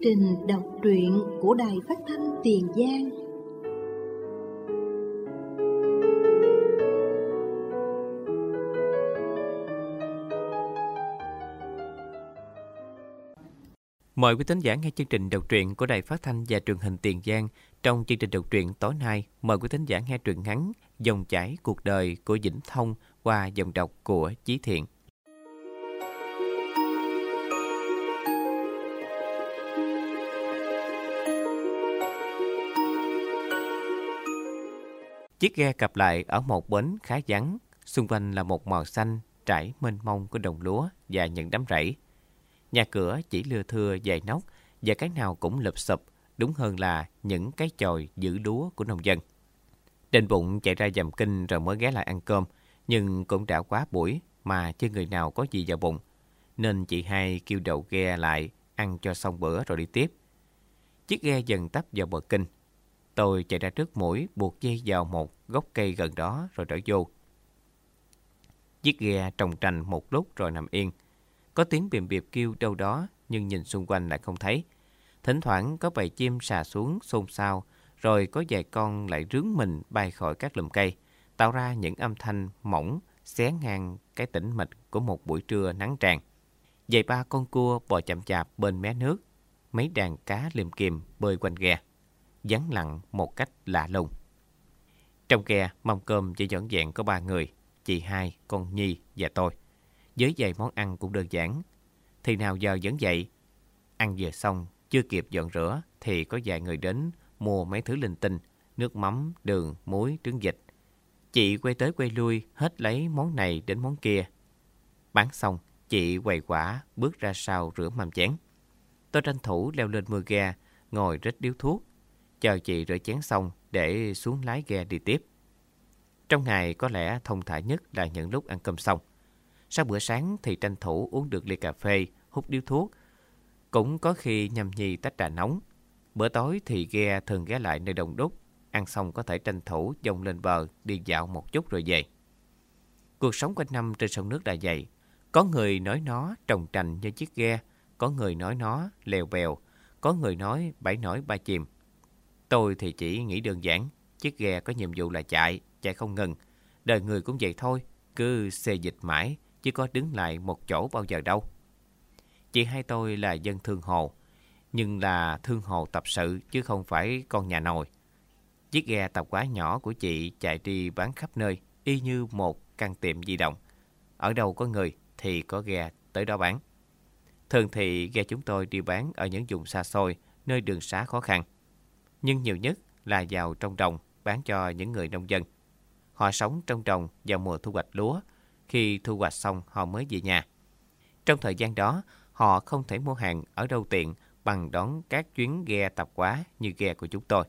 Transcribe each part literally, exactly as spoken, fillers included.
trình đọc truyện của Đài Phát thanh Tiền Giang. Mời quý thính giả nghe chương trình đọc truyện của Đài Phát thanh và Truyền hình Tiền Giang. Trong chương trình đọc truyện tối nay, mời quý thính giả nghe truyện ngắn Dòng chảy cuộc đời của Vĩnh Thông qua giọng đọc của Chí Thiện. Chiếc ghe cập lại ở một bến khá vắng, xung quanh là một màu xanh trải mênh mông của đồng lúa và những đám rẫy. Nhà cửa chỉ lưa thưa dài nóc và cái nào cũng lụp xụp, đúng hơn là những cái chòi giữ lúa của nông dân. Định bụng chạy ra dầm kinh rồi mới ghé lại ăn cơm, nhưng cũng đã quá buổi mà chưa người nào có gì vào bụng, nên chị hai kêu đầu ghe lại ăn cho xong bữa rồi đi tiếp. Chiếc ghe dần tấp vào bờ kinh. Tôi chạy ra trước mũi buộc dây vào một gốc cây gần đó rồi trở vô. Chiếc ghe trồng trành một lúc rồi nằm yên. Có tiếng bìm bịp kêu đâu đó nhưng nhìn xung quanh lại không thấy. Thỉnh thoảng có bầy chim sà xuống xôn xao, rồi có vài con lại rướn mình bay khỏi các lùm cây, tạo ra những âm thanh mỏng xé ngang cái tĩnh mịch của một buổi trưa nắng tràn. Vài ba con cua bò chậm chạp bên mé nước, mấy đàn cá liềm kiềm bơi quanh ghe, vắng lặng một cách lạ lùng. Trong ghe, mâm cơm chỉ dọn dẹn có ba người, chị hai, con Nhi và tôi. Với vài món ăn cũng đơn giản. Thì nào giờ vẫn vậy. Ăn vừa xong, chưa kịp dọn rửa thì có vài người đến mua mấy thứ linh tinh, nước mắm, đường, muối, trứng vịt. Chị quay tới quay lui hết lấy món này đến món kia. Bán xong, chị quầy quả bước ra sau rửa mâm chén. Tôi tranh thủ leo lên mưa ghe, ngồi rít điếu thuốc, chờ chị rửa chén xong để xuống lái ghe đi tiếp. Trong ngày có lẽ thông thả nhất là những lúc ăn cơm xong. Sau bữa sáng thì tranh thủ uống được ly cà phê, hút điếu thuốc. Cũng có khi nhâm nhi tách trà nóng. Bữa tối thì ghe thường ghé lại nơi đông đúc. Ăn xong có thể tranh thủ dông lên bờ đi dạo một chút rồi về. Cuộc sống quanh năm trên sông nước là vậy. Có người nói nó trồng trành như chiếc ghe, có người nói nó lèo bèo, có người nói bảy nổi ba chìm. Tôi thì chỉ nghĩ đơn giản, chiếc ghe có nhiệm vụ là chạy, chạy không ngừng. Đời người cũng vậy thôi, cứ xê dịch mãi, chứ có đứng lại một chỗ bao giờ đâu. Chị hai tôi là dân thương hồ, nhưng là thương hồ tập sự chứ không phải con nhà nồi. Chiếc ghe tàu quá nhỏ của chị chạy đi bán khắp nơi, y như một căn tiệm di động. Ở đâu có người thì có ghe tới đó bán. Thường thì ghe chúng tôi đi bán ở những vùng xa xôi, nơi đường xá khó khăn. Nhưng nhiều nhất là vào trong đồng bán cho những người nông dân. Họ sống trong đồng vào mùa thu hoạch lúa, khi thu hoạch xong họ mới về nhà. Trong thời gian đó, họ không thể mua hàng ở đâu tiện bằng đón các chuyến ghe tạp hóa như ghe của chúng tôi.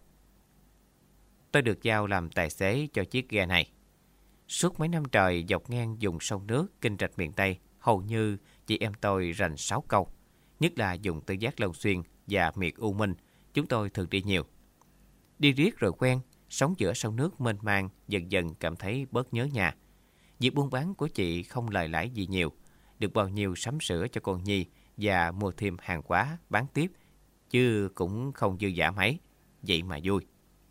Tôi được giao làm tài xế cho chiếc ghe này. Suốt mấy năm trời dọc ngang vùng sông nước Kinh Rạch miền Tây, hầu như chị em tôi rành sáu câu. Nhất là vùng Tư Giác Long Xuyên và miệt U Minh, chúng tôi thường đi nhiều. Đi riết rồi quen, sống giữa sông nước mênh mang, dần dần cảm thấy bớt nhớ nhà. Việc buôn bán của chị không lời lãi gì nhiều, được bao nhiêu sắm sửa cho con Nhi và mua thêm hàng hóa bán tiếp, chứ cũng không dư dả mấy, vậy mà vui.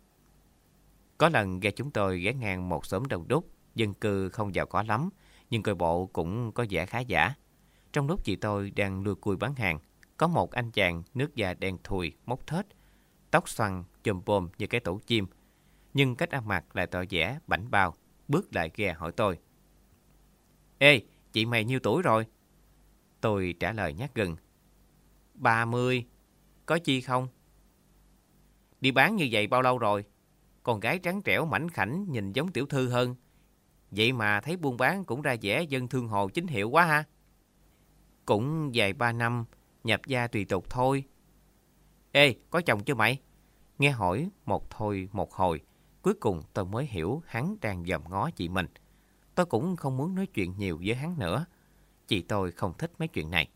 Có lần ghe chúng tôi ghé ngang một xóm đông đúc, dân cư không giàu có lắm, nhưng coi bộ cũng có vẻ khá giả. Trong lúc chị tôi đang lùi cui bán hàng, có một anh chàng nước da đen thùi, mốc thết, tóc xoăn, chùm bồm như cái tổ chim, nhưng cách ăn mặc lại tỏ vẻ bảnh bao, bước lại ghe hỏi tôi: "Ê, chị mày nhiêu tuổi rồi?" Tôi trả lời nhát gừng: Ba mươi, có chi không?" "Đi bán như vậy bao lâu rồi? Con gái trắng trẻo mảnh khảnh nhìn giống tiểu thư hơn. Vậy mà thấy buôn bán cũng ra vẻ dân thương hồ chính hiệu quá ha." "Cũng vài ba năm, nhập gia tùy tục thôi." "Ê, có chồng chưa mày?" Nghe hỏi một thôi một hồi, cuối cùng tôi mới hiểu hắn đang dòm ngó chị mình. Tôi cũng không muốn nói chuyện nhiều với hắn nữa. Chị tôi không thích mấy chuyện này.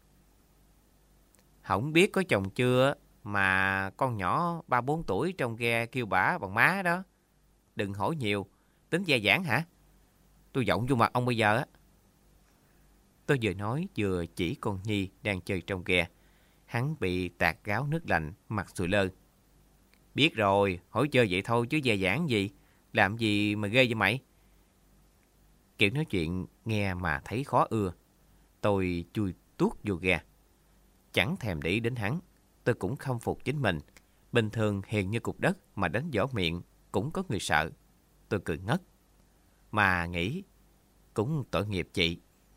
"Không biết có chồng chưa mà con nhỏ ba bốn tuổi trong ghe kêu bả bằng má đó. Đừng hỏi nhiều, tính gia giảng hả? Tôi giọng vô mặt ông bây giờ á." Tôi vừa nói vừa chỉ con Nhi đang chơi trong ghe. Hắn bị tạt gáo nước lạnh, mặt sùi lơ. Biết rồi, hỏi chơi vậy thôi chứ dè dãn gì. Làm gì mà ghê vậy mày? Kiểu nói chuyện nghe mà thấy khó ưa. Tôi chui tuốt vô ghe. Chẳng thèm để ý đến hắn. Tôi cũng khâm phục chính mình. Bình thường hiền như cục đất mà đánh võ miệng cũng có người sợ. Tôi cười ngất. Mà nghĩ cũng tội nghiệp chị.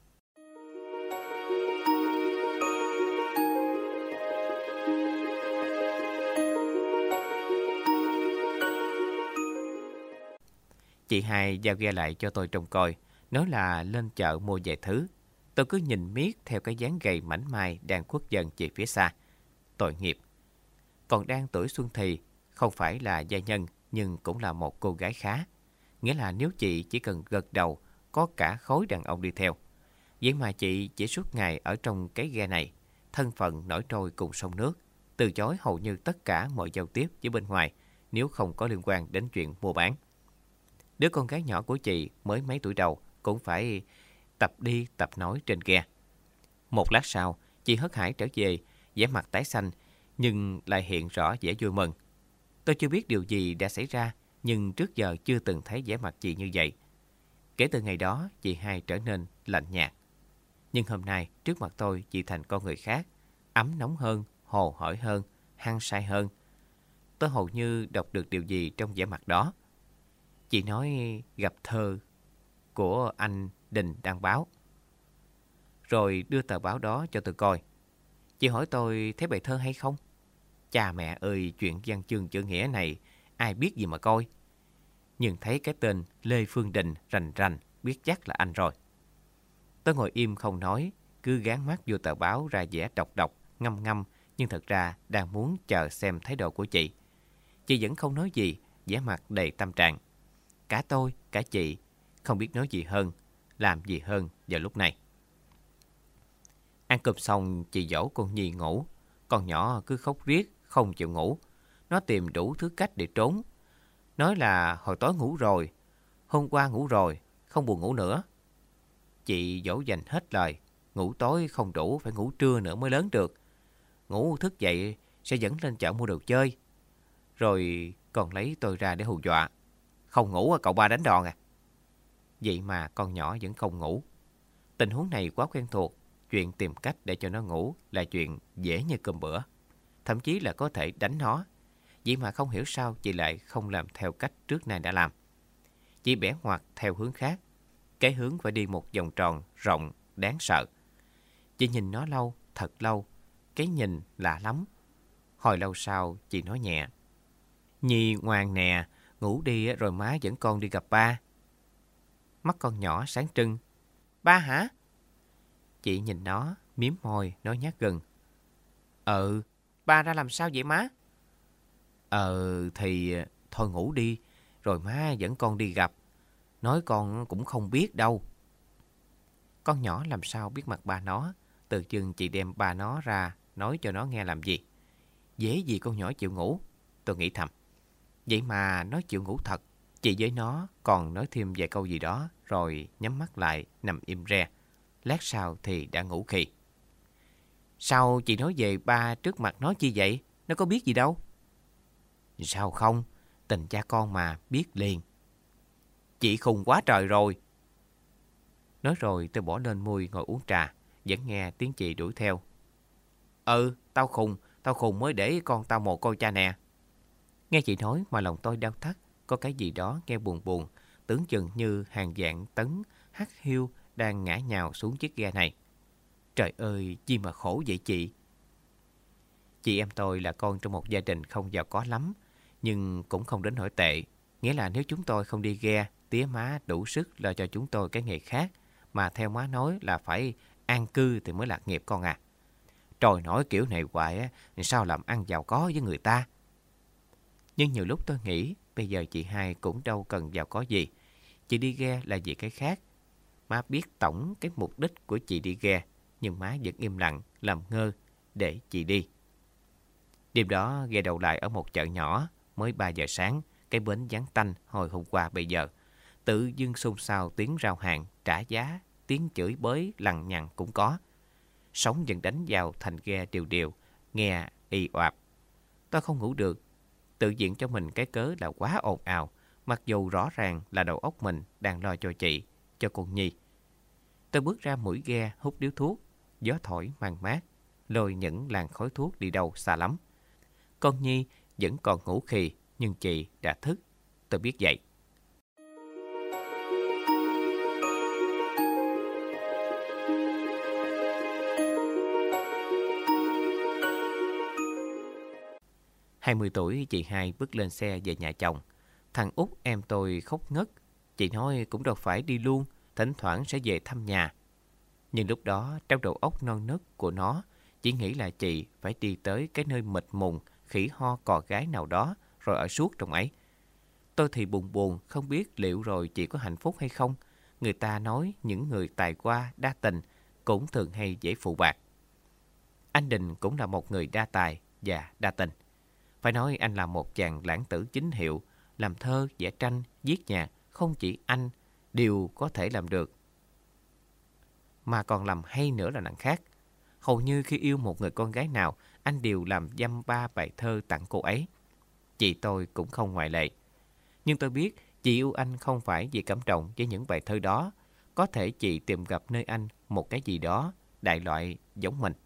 Chị hai giao ghe lại cho tôi trông coi, nói là lên chợ mua vài thứ. Tôi cứ nhìn miết theo cái dáng gầy mảnh mai đang khuất dần về phía xa. Tội nghiệp. Còn đang tuổi xuân thì, không phải là gia nhân nhưng cũng là một cô gái khá. Nghĩa là nếu chị chỉ cần gật đầu, có cả khối đàn ông đi theo. Vậy mà chị chỉ suốt ngày ở trong cái ghe này, thân phận nổi trôi cùng sông nước, từ chối hầu như tất cả mọi giao tiếp với bên ngoài nếu không có liên quan đến chuyện mua bán. Đứa con gái nhỏ của chị mới mấy tuổi đầu cũng phải tập đi tập nói trên ghe. Một lát sau, chị hớt hải trở về, vẻ mặt tái xanh nhưng lại hiện rõ vẻ vui mừng. Tôi chưa biết điều gì đã xảy ra, nhưng trước giờ chưa từng thấy vẻ mặt chị như vậy. Kể từ ngày đó, chị hai trở nên lạnh nhạt. Nhưng hôm nay, trước mặt tôi, chị thành con người khác, ấm nóng hơn, hồ hởi hơn, hăng say hơn. Tôi hầu như đọc được điều gì trong vẻ mặt đó. Chị nói gặp thơ của anh Đình đăng báo, rồi đưa tờ báo đó cho tôi coi. Chị hỏi tôi thấy bài thơ hay không? Cha mẹ ơi, chuyện văn chương chữ nghĩa này ai biết gì mà coi. Nhưng thấy cái tên Lê Phương Đình rành rành, biết chắc là anh rồi. Tôi ngồi im không nói, cứ gán mắt vô tờ báo ra vẻ đọc đọc, ngâm ngâm, nhưng thật ra đang muốn chờ xem thái độ của chị. Chị vẫn không nói gì, vẻ mặt đầy tâm trạng. Cả tôi, cả chị không biết nói gì hơn, làm gì hơn vào lúc này. Ăn cơm xong, chị dỗ con Nhi ngủ. Con nhỏ cứ khóc riết, không chịu ngủ. Nó tìm đủ thứ cách để trốn. Nói là hồi tối ngủ rồi, hôm qua ngủ rồi, không buồn ngủ nữa. Chị dỗ dành hết lời. Ngủ tối không đủ, phải ngủ trưa nữa mới lớn được. Ngủ thức dậy sẽ dẫn lên chợ mua đồ chơi. Rồi còn lấy tôi ra để hù dọa. Không ngủ cậu ba đánh đòn à? Vậy mà con nhỏ vẫn không ngủ. Tình huống này quá quen thuộc. Chuyện tìm cách để cho nó ngủ là chuyện dễ như cơm bữa. Thậm chí là có thể đánh nó. Vậy mà không hiểu sao chị lại không làm theo cách trước nay đã làm. Chị bẻ ngoặt theo hướng khác. Cái hướng phải đi một vòng tròn rộng, đáng sợ. Chị nhìn nó lâu, thật lâu. Cái nhìn lạ lắm. Hồi lâu sau chị nói nhẹ. Nhi ngoan nè, ngủ đi rồi má dẫn con đi gặp ba. Mắt con nhỏ sáng trưng. Ba hả? Chị nhìn nó, miếm môi, nói nhát gừng. Ừ, ba ra làm sao vậy má? Ờ, thì thôi ngủ đi, rồi má dẫn con đi gặp. Nói con cũng không biết đâu. Con nhỏ làm sao biết mặt ba nó, từ chừng chị đem ba nó ra, nói cho nó nghe làm gì. Dễ gì con nhỏ chịu ngủ, tôi nghĩ thầm. Vậy mà nó chịu ngủ thật. Chị với nó còn nói thêm vài câu gì đó, rồi nhắm mắt lại, nằm im re. Lát sau thì đã ngủ khì. Sao chị nói về ba trước mặt nó chi vậy? Nó có biết gì đâu. Sao không? Tình cha con mà biết liền. Chị khùng quá trời rồi. Nói rồi tôi bỏ lên mui ngồi uống trà, vẫn nghe tiếng chị đuổi theo. Ừ, tao khùng, tao khùng mới để con tao mồ côi cha nè. Nghe chị nói mà lòng tôi đau thắt, có cái gì đó nghe buồn buồn, tưởng chừng như hàng vạn tấn hắc hiu đang ngã nhào xuống chiếc ghe này. Trời ơi, chi mà khổ vậy chị. Chị em tôi là con trong một gia đình không giàu có lắm, nhưng cũng không đến nỗi tệ. Nghĩa là nếu chúng tôi không đi ghe, tía má đủ sức lo cho chúng tôi cái nghề khác, mà theo má nói là phải an cư thì mới lạc nghiệp con à. Trời, nói kiểu này hoài á, sao làm ăn giàu có với người ta. Nhưng nhiều lúc tôi nghĩ, bây giờ chị hai cũng đâu cần giàu có gì. Chị đi ghe là vì cái khác. Má biết tổng cái mục đích của chị đi ghe, nhưng má vẫn im lặng, làm ngơ để chị đi. Đêm đó ghe đầu lại ở một chợ nhỏ, mới ba giờ sáng, cái bến vắng tanh hồi hôm qua bây giờ. Tự dưng xôn xao tiếng rao hàng, trả giá, tiếng chửi bới lằng nhằng cũng có. Sóng dần đánh vào thành ghe đều đều, nghe y oạp. Tôi không ngủ được, tự diện cho mình cái cớ là quá ồn ào, mặc dù rõ ràng là đầu óc mình đang lo cho chị, cho con Nhi. Tôi bước ra mũi ghe hút điếu thuốc, gió thổi mang mát, lôi những làn khói thuốc đi đâu xa lắm. Con Nhi vẫn còn ngủ khì, nhưng chị đã thức. Tôi biết vậy. hai mươi tuổi, chị hai bước lên xe về nhà chồng. Thằng út em tôi khóc ngất. Chị nói cũng đâu phải đi luôn, thỉnh thoảng sẽ về thăm nhà. Nhưng lúc đó trong đầu óc non nớt của nó chỉ nghĩ là chị phải đi tới cái nơi mịt mùng, khỉ ho cò gái nào đó rồi ở suốt trong ấy. Tôi thì buồn buồn không biết liệu rồi chị có hạnh phúc hay không. Người ta nói những người tài hoa đa tình cũng thường hay dễ phụ bạc. Anh Đình cũng là một người đa tài và đa tình. Phải nói anh là một chàng lãng tử chính hiệu, làm thơ, vẽ tranh, viết nhạc, không chỉ anh đều có thể làm được, mà còn làm hay nữa là đằng khác. Hầu như khi yêu một người con gái nào, anh đều làm dăm ba bài thơ tặng cô ấy. Chị tôi cũng không ngoại lệ. Nhưng tôi biết chị yêu anh không phải vì cảm động với những bài thơ đó. Có thể chị tìm gặp nơi anh một cái gì đó đại loại giống mình.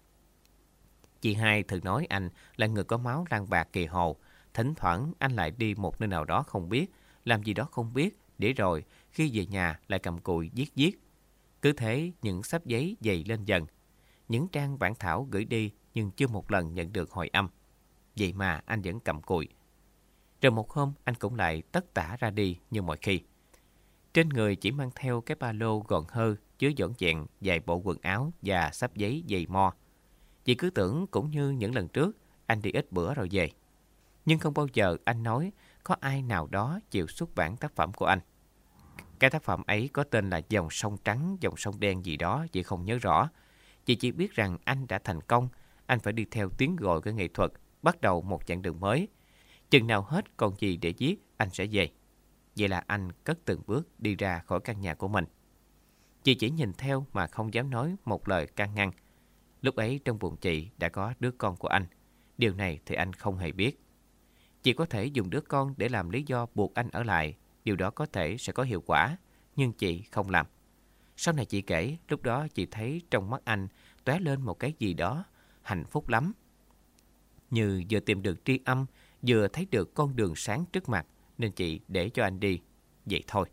Chị hai thường nói anh là người có máu lang bạc kỳ hồ. Thỉnh thoảng anh lại đi một nơi nào đó không biết, làm gì đó không biết, để rồi khi về nhà lại cầm cùi viết viết. Cứ thế những xấp giấy dày lên dần. Những trang bản thảo gửi đi nhưng chưa một lần nhận được hồi âm. Vậy mà anh vẫn cầm cùi. Rồi một hôm anh cũng lại tất tả ra đi như mọi khi. Trên người chỉ mang theo cái ba lô gọn hơ chứa dọn dẹn vài bộ quần áo và xấp giấy dày mo. Chị cứ tưởng cũng như những lần trước anh đi ít bữa rồi về. Nhưng không bao giờ anh nói có ai nào đó chịu xuất bản tác phẩm của anh. Cái tác phẩm ấy có tên là Dòng sông trắng, dòng sông đen gì đó, chị không nhớ rõ. Chị chỉ biết rằng anh đã thành công, anh phải đi theo tiếng gọi của nghệ thuật, bắt đầu một chặng đường mới. Chừng nào hết còn gì để viết, anh sẽ về. Vậy là anh cất từng bước đi ra khỏi căn nhà của mình. Chị chỉ nhìn theo mà không dám nói một lời can ngăn. Lúc ấy trong bụng chị đã có đứa con của anh. Điều này thì anh không hề biết. Chị có thể dùng đứa con để làm lý do buộc anh ở lại. Điều đó có thể sẽ có hiệu quả, nhưng chị không làm. Sau này chị kể, lúc đó chị thấy trong mắt anh tóe lên một cái gì đó hạnh phúc lắm. Như vừa tìm được tri âm, vừa thấy được con đường sáng trước mặt, nên chị để cho anh đi. Vậy thôi.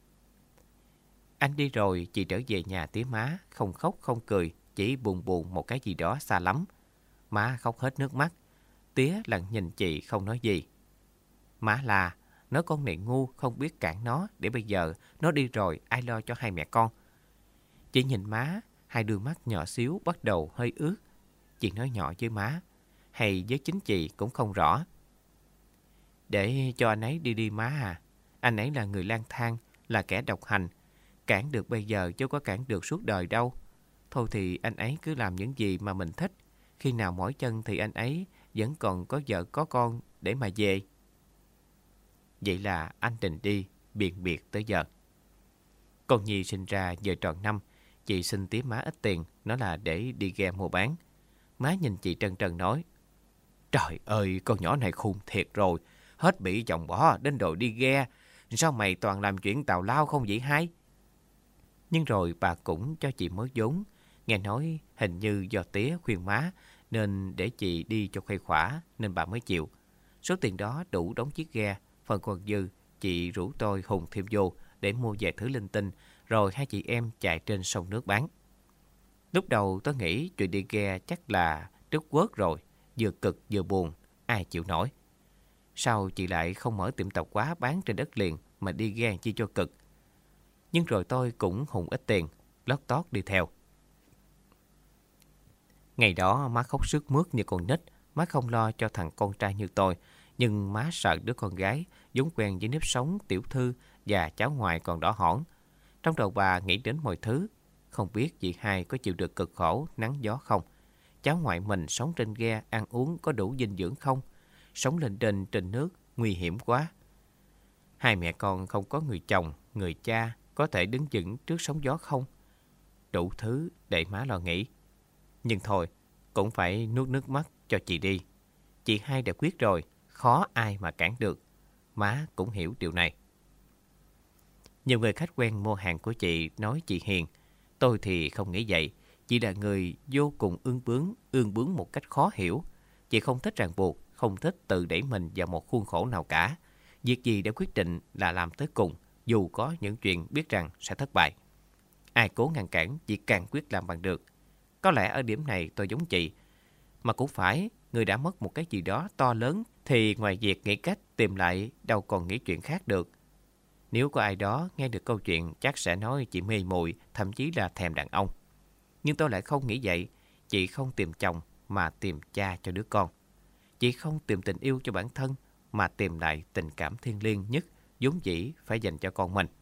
Anh đi rồi, chị trở về nhà tía má, không khóc không cười, chỉ buồn buồn một cái gì đó xa lắm. Má khóc hết nước mắt. Tía lặng nhìn chị không nói gì. Má là, nói con này ngu không biết cản nó, để bây giờ nó đi rồi ai lo cho hai mẹ con. Chị nhìn má, hai đôi mắt nhỏ xíu bắt đầu hơi ướt. Chị nói nhỏ với má, hay với chính chị cũng không rõ. Để cho anh ấy đi đi má à. Anh ấy là người lang thang, là kẻ độc hành. Cản được bây giờ chứ có cản được suốt đời đâu. Thôi thì anh ấy cứ làm những gì mà mình thích. Khi nào mỏi chân thì anh ấy vẫn còn có vợ có con để mà về. Vậy là anh Đình đi, biền biệt tới giờ. Con Nhi sinh ra giờ tròn năm. Chị xin tía má ít tiền, nó là để đi ghe mua bán. Má nhìn chị trần trần nói, trời ơi, con nhỏ này khùng thiệt rồi. Hết bị chồng bỏ đến độ đi ghe. Sao mày toàn làm chuyện tào lao không vậy hai? Nhưng rồi bà cũng cho chị mới vốn. Nghe nói hình như do tía khuyên má nên để chị đi cho khuây khỏa, nên bà mới chịu. Số tiền đó đủ đóng chiếc ghe. Phần còn dư chị rủ tôi hùng thêm vô để mua vài thứ linh tinh, rồi hai chị em chạy trên sông nước bán. Lúc đầu tôi nghĩ chuyện đi ghe chắc là trút quớt rồi, vừa cực vừa buồn, ai chịu nổi. Sao chị lại không mở tiệm tạp hóa bán trên đất liền mà đi ghe chi cho cực? Nhưng rồi tôi cũng hùng ít tiền, lót tót đi theo. Ngày đó má khóc sướt mướt như con nít. Má không lo cho thằng con trai như tôi, nhưng má sợ đứa con gái vốn quen với nếp sống tiểu thư và cháu ngoại còn đỏ hỏn. Trong đầu bà nghĩ đến mọi thứ. Không biết chị hai có chịu được cực khổ nắng gió không? Cháu ngoại mình sống trên ghe ăn uống có đủ dinh dưỡng không? Sống lên trên trên nước nguy hiểm quá. Hai mẹ con không có người chồng, người cha có thể đứng vững trước sóng gió không? Đủ thứ để má lo nghĩ. Nhưng thôi, cũng phải nuốt nước mắt cho chị đi. Chị hai đã quyết rồi, khó ai mà cản được. Má cũng hiểu điều này. Nhiều người khách quen mua hàng của chị nói chị hiền. Tôi thì không nghĩ vậy. Chị là người vô cùng ương bướng, ương bướng một cách khó hiểu. Chị không thích ràng buộc, không thích tự đẩy mình vào một khuôn khổ nào cả. Việc gì đã quyết định là làm tới cùng, dù có những chuyện biết rằng sẽ thất bại. Ai cố ngăn cản, chị càng quyết làm bằng được. Có lẽ ở điểm này tôi giống chị. Mà cũng phải, người đã mất một cái gì đó to lớn thì ngoài việc nghĩ cách tìm lại đâu còn nghĩ chuyện khác được. Nếu có ai đó nghe được câu chuyện chắc sẽ nói chị mê muội, thậm chí là thèm đàn ông. Nhưng tôi lại không nghĩ vậy. Chị không tìm chồng mà tìm cha cho đứa con. Chị không tìm tình yêu cho bản thân mà tìm lại tình cảm thiêng liêng nhất vốn dĩ phải dành cho con mình.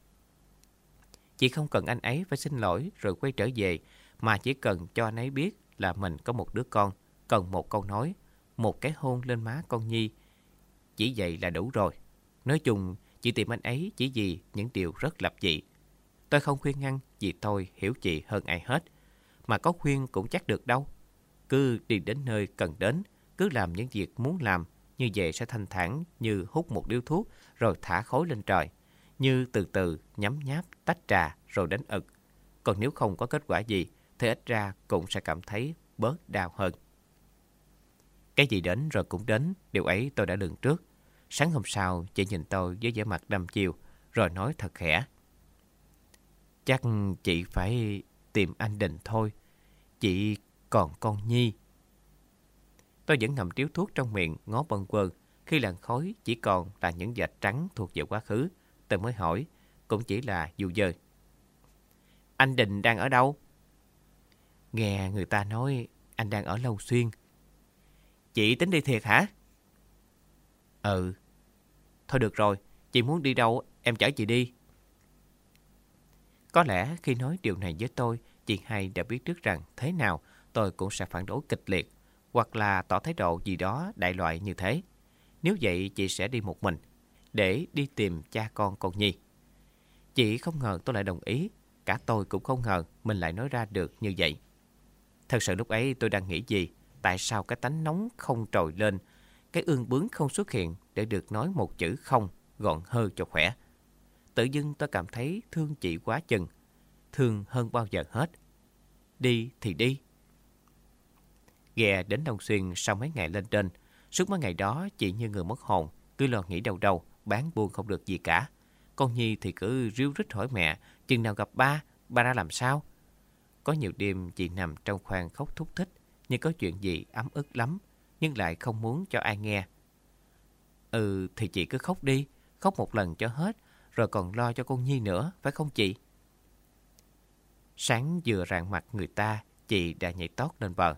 Chị không cần anh ấy phải xin lỗi rồi quay trở về, mà chỉ cần cho anh ấy biết là mình có một đứa con, cần một câu nói, một cái hôn lên má con Nhi. Chỉ vậy là đủ rồi. Nói chung, chị tìm anh ấy chỉ vì những điều rất lập dị. Tôi không khuyên ngăn vì tôi hiểu chị hơn ai hết. Mà có khuyên cũng chắc được đâu. Cứ đi đến nơi cần đến, cứ làm những việc muốn làm. Như vậy sẽ thanh thản như hút một điếu thuốc rồi thả khói lên trời. Như từ từ nhấm nháp tách trà rồi đánh ực. Còn nếu không có kết quả gì thì ít ra cũng sẽ cảm thấy bớt đau hơn. Cái gì đến rồi cũng đến, điều ấy tôi đã lường trước. Sáng hôm sau, chị nhìn tôi với vẻ mặt đăm chiêu, rồi nói thật khẽ. Chắc chị phải tìm anh Đình thôi, chị còn con Nhi. Tôi vẫn ngậm điếu thuốc trong miệng, ngó bâng quơ. Khi làn khói chỉ còn là những vệt trắng thuộc về quá khứ, tôi mới hỏi, cũng chỉ là dù dơ. Anh Đình đang ở đâu? Nghe người ta nói anh đang ở Long Xuyên. Chị tính đi thiệt hả? Ừ. Thôi được rồi, chị muốn đi đâu em chở chị đi. Có lẽ khi nói điều này với tôi, chị hai đã biết trước rằng thế nào tôi cũng sẽ phản đối kịch liệt, hoặc là tỏ thái độ gì đó đại loại như thế. Nếu vậy chị sẽ đi một mình, để đi tìm cha con con Nhi. Chị không ngờ tôi lại đồng ý, cả tôi cũng không ngờ mình lại nói ra được như vậy. Thật sự lúc ấy tôi đang nghĩ gì, tại sao cái tánh nóng không trồi lên, cái ương bướng không xuất hiện để được nói một chữ không gọn hơ cho khỏe. Tự dưng tôi cảm thấy thương chị quá chừng, thương hơn bao giờ hết. Đi thì đi. Ghe đến Long Xuyên sau mấy ngày lên trên. Suốt mấy ngày đó chị như người mất hồn, cứ lo nghĩ đâu đâu, bán buôn không được gì cả. Con Nhi thì cứ ríu rít hỏi mẹ, chừng nào gặp ba, ba ra làm sao? Có nhiều đêm chị nằm trong khoang khóc thúc thích, như có chuyện gì ấm ức lắm, nhưng lại không muốn cho ai nghe. Ừ thì chị cứ khóc đi, khóc một lần cho hết, rồi còn lo cho con Nhi nữa, phải không chị? Sáng vừa rạng mặt người ta, chị đã nhảy tót lên bờ.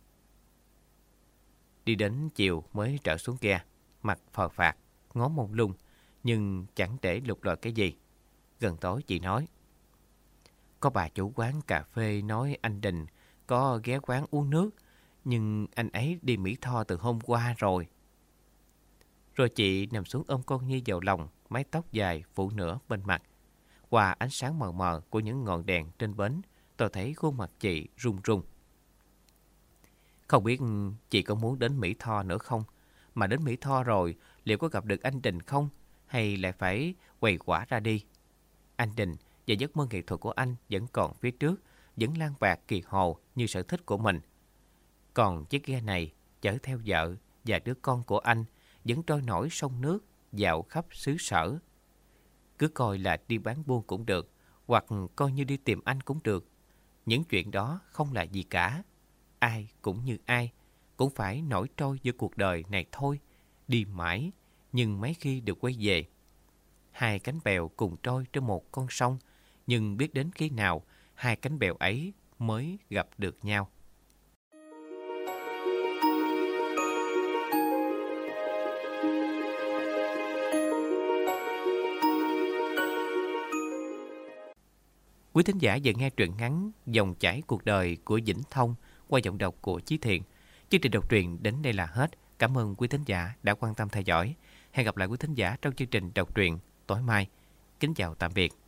Đi đến chiều mới trở xuống ghe, mặt phờ phạc, ngó mông lung, nhưng chẳng để lục lọi cái gì. Gần tối chị nói, có bà chủ quán cà phê nói anh Đình có ghé quán uống nước, nhưng anh ấy đi Mỹ Tho từ hôm qua rồi. Rồi chị nằm xuống ôm con Nhi vào lòng, mái tóc dài phủ nửa bên mặt. Qua ánh sáng mờ mờ của những ngọn đèn trên bến, tôi thấy khuôn mặt chị run run. Không biết chị có muốn đến Mỹ Tho nữa không? Mà đến Mỹ Tho rồi, liệu có gặp được anh Đình không? Hay lại phải quầy quả ra đi? Anh Đình và giấc mơ nghệ thuật của anh vẫn còn phía trước, vẫn lan bạc kỳ hồ như sở thích của mình. Còn chiếc ghe này chở theo vợ và đứa con của anh vẫn trôi nổi sông nước, dạo khắp xứ sở. Cứ coi là đi bán buôn cũng được, hoặc coi như đi tìm anh cũng được. Những chuyện đó không là gì cả. Ai cũng như ai, cũng phải nổi trôi giữa cuộc đời này thôi. Đi mãi, nhưng mấy khi được quay về. Hai cánh bèo cùng trôi trên một con sông, nhưng biết đến khi nào hai cánh bèo ấy mới gặp được nhau. Quý thính giả vừa nghe truyện ngắn Dòng chảy cuộc đời của Vĩnh Thông qua giọng đọc của Chí Thiện. Chương trình đọc truyện đến đây là hết. Cảm ơn quý thính giả đã quan tâm theo dõi. Hẹn gặp lại quý thính giả trong chương trình đọc truyện tối mai. Kính chào tạm biệt.